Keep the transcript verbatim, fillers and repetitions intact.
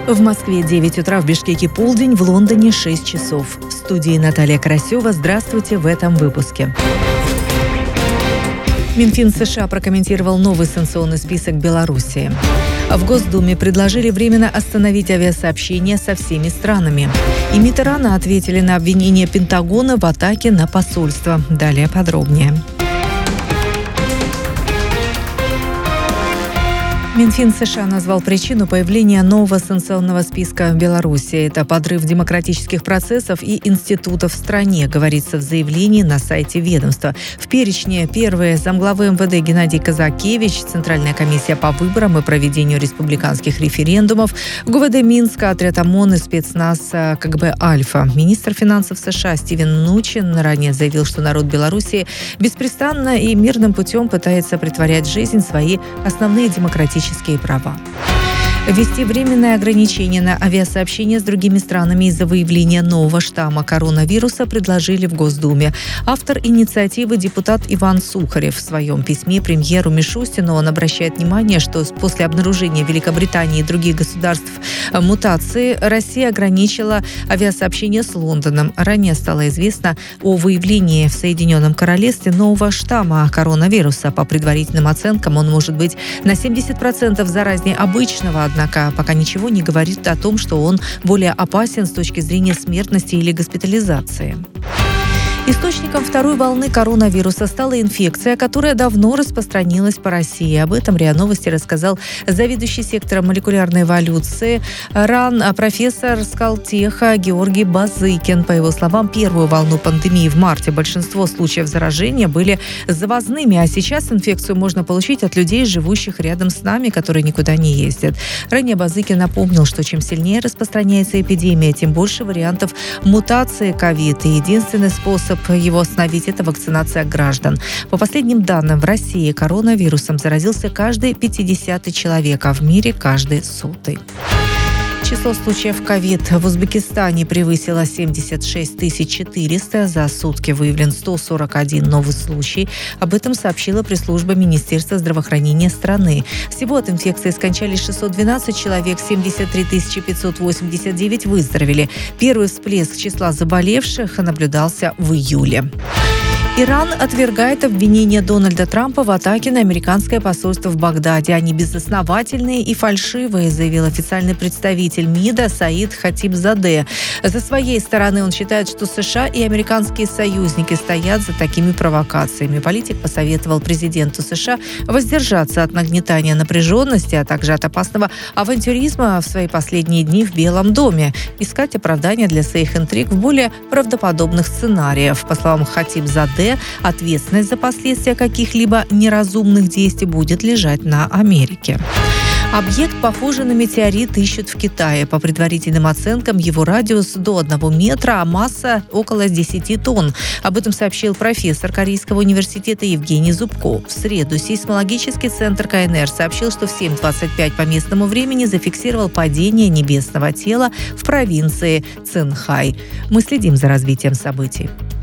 В Москве девять утра, в Бишкеке полдень, в Лондоне шесть часов. В студии Наталья Карасева. Здравствуйте в этом выпуске. Минфин США прокомментировал новый санкционный список Белоруссии. В Госдуме предложили временно остановить авиасообщение со всеми странами. И МИД Ирана ответили на обвинение Пентагона в атаке на посольство. Далее подробнее. Минфин США назвал причину появления нового санкционного списка в Беларуси. Это подрыв демократических процессов и институтов в стране, говорится в заявлении на сайте ведомства. В перечне первые замглавы эм вэ дэ Геннадий Казакевич, Центральная комиссия по выборам и проведению республиканских референдумов, гэ вэ дэ Минска, отряд ОМОН и спецназ ка гэ бэ «Альфа». Министр финансов США Стивен Мнучин ранее заявил, что народ Беларуси беспрестанно и мирным путем пытается претворять в жизнь свои основные демократические права. Ввести временное ограничение на авиасообщение с другими странами из-за выявления нового штамма коронавируса предложили в Госдуме. Автор инициативы депутат Иван Сухарев в своем письме премьеру Мишустину он обращает внимание, что после обнаружения в Великобритании и других государств мутации Россия ограничила авиасообщение с Лондоном. Ранее стало известно о выявлении в Соединенном Королевстве нового штамма коронавируса. По предварительным оценкам он может быть на семьдесят процентов заразнее обычного, однако пока ничего не говорит о том, что он более опасен с точки зрения смертности или госпитализации. Источником второй волны коронавируса стала инфекция, которая давно распространилась по России. Об этом РИА Новости рассказал заведующий сектором молекулярной эволюции РАН профессор Скалтеха Георгий Базыкин. По его словам, первую волну пандемии в марте большинство случаев заражения были завозными, а сейчас инфекцию можно получить от людей, живущих рядом с нами, которые никуда не ездят. Ранее Базыкин напомнил, что чем сильнее распространяется эпидемия, тем больше вариантов мутации ковид. И единственный способ его остановить – это вакцинация граждан. По последним данным, в России коронавирусом заразился каждый пятидесятый человек, а в мире каждый сотый. Число случаев ковид в Узбекистане превысило семьдесят шесть тысяч четыреста. За сутки выявлен сто сорок один новый случай. Об этом сообщила пресс-служба Министерства здравоохранения страны. Всего от инфекции скончались шестьсот двенадцать человек, семьдесят три тысячи пятьсот восемьдесят девять выздоровели. Первый всплеск числа заболевших наблюдался в июле. Иран отвергает обвинения Дональда Трампа в атаке на американское посольство в Багдаде. Они безосновательные и фальшивые, заявил официальный представитель МИДа Саид Хатибзадeh. Со своей стороны он считает, что США и американские союзники стоят за такими провокациями. Политик посоветовал президенту США воздержаться от нагнетания напряженности, а также от опасного авантюризма в свои последние дни в Белом доме, искать оправдания для своих интриг в более правдоподобных сценариях. По словам Хатибзадeh, ответственность за последствия каких-либо неразумных действий будет лежать на Америке. Объект, похожий на метеорит, ищут в Китае. По предварительным оценкам, его радиус до одного метра, а масса около десяти тонн. Об этом сообщил профессор Корейского университета Евгений Зубко. В среду сейсмологический центр ка эн эр сообщил, что в семь двадцать пять по местному времени зафиксировал падение небесного тела в провинции Цинхай. Мы следим за развитием событий.